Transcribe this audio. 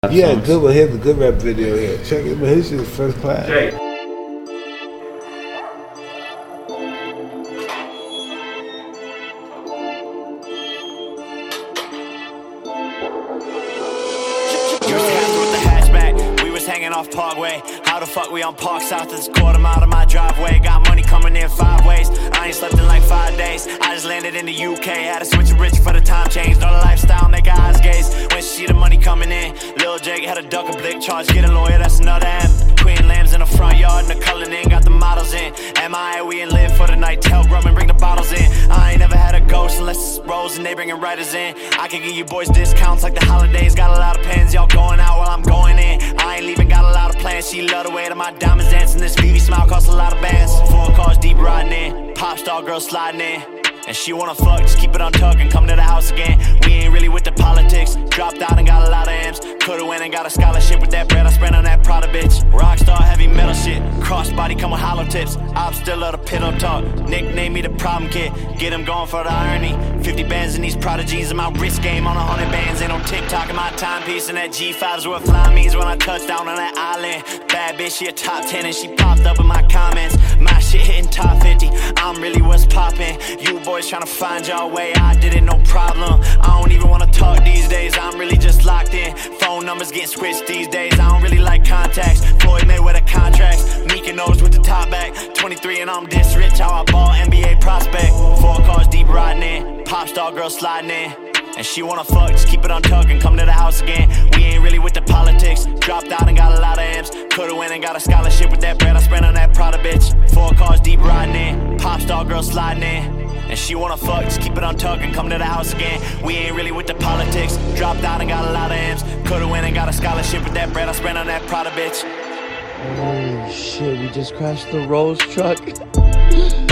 Yeah, good one. Here's a good rap video here. Check it, but his shit is first class. Jay. Hanging off Parkway. How the fuck we on Park South? This quarter mile of my driveway. Got money coming in 5 ways. I ain't slept in like 5 days. I just landed in the UK. Had to switch to rich for the time change. Know the lifestyle, make her eyes gaze when she see the money coming in. Lil Jake had a duck a blick charge. Get a lawyer, that's another M. Queen lambs in the front yard and the coloring in. Got the models in. MIA, we ain't live for the night. Tell Grub and bring the bottles in. I ain't never had a ghost unless it's Rose and they bringing writers in. I can give you boys discounts like the holidays. Got a lot of pens, y'all going out while I'm going in. I ain't leaving, got a lot of plans. She love the way that my diamonds dancing. This VV smile costs a lot of bands. 4 cars deep riding in. Pop star girl sliding in. And she wanna fuck, just keep it on tuck and come to the house again. We ain't really with the politics. Dropped out and got a lot of M's. Coulda went and got a scholarship with that bread I spent on that Prada bitch. Rockstar heavy metal shit. Crossbody come with hollow tips. I'm still at a pillow talk. Nickname me the problem kid. Get him going for the irony. 50 bands in these prodigies and my wrist game on 100 bands. Ain't no TikTok in my timepiece. And that G5 is what fly means when I touch down on that island. Bad bitch, she a top 10 and she popped up in my comments. My shit hitting top 50. I'm really what's poppin'. You boys tryna find your way, I did it, no problem. I don't even wanna talk these days, I'm really just locked in. Phone numbers getting switched these days, I don't really like contacts. Floyd Mayweather contracts, Meek knows with the top back. 23 and I'm this rich, how I ball NBA prospect. 4 cars deep riding in, pop star girl sliding in. And she wanna fuck, just keep it on tuck and come to the house again. We ain't really with the politics. Dropped out and got a lot of M's. Coulda went and got a scholarship with that bread I spent on that Prada bitch. 4 cars deep riding in, pop star girl sliding in. And she wanna fuck, just keep it on tuck and come to the house again. We ain't really with the politics. Dropped out and got a lot of M's. Coulda went and got a scholarship with that bread I spent on that Prada bitch. Holy shit, we just crashed the Rolls truck.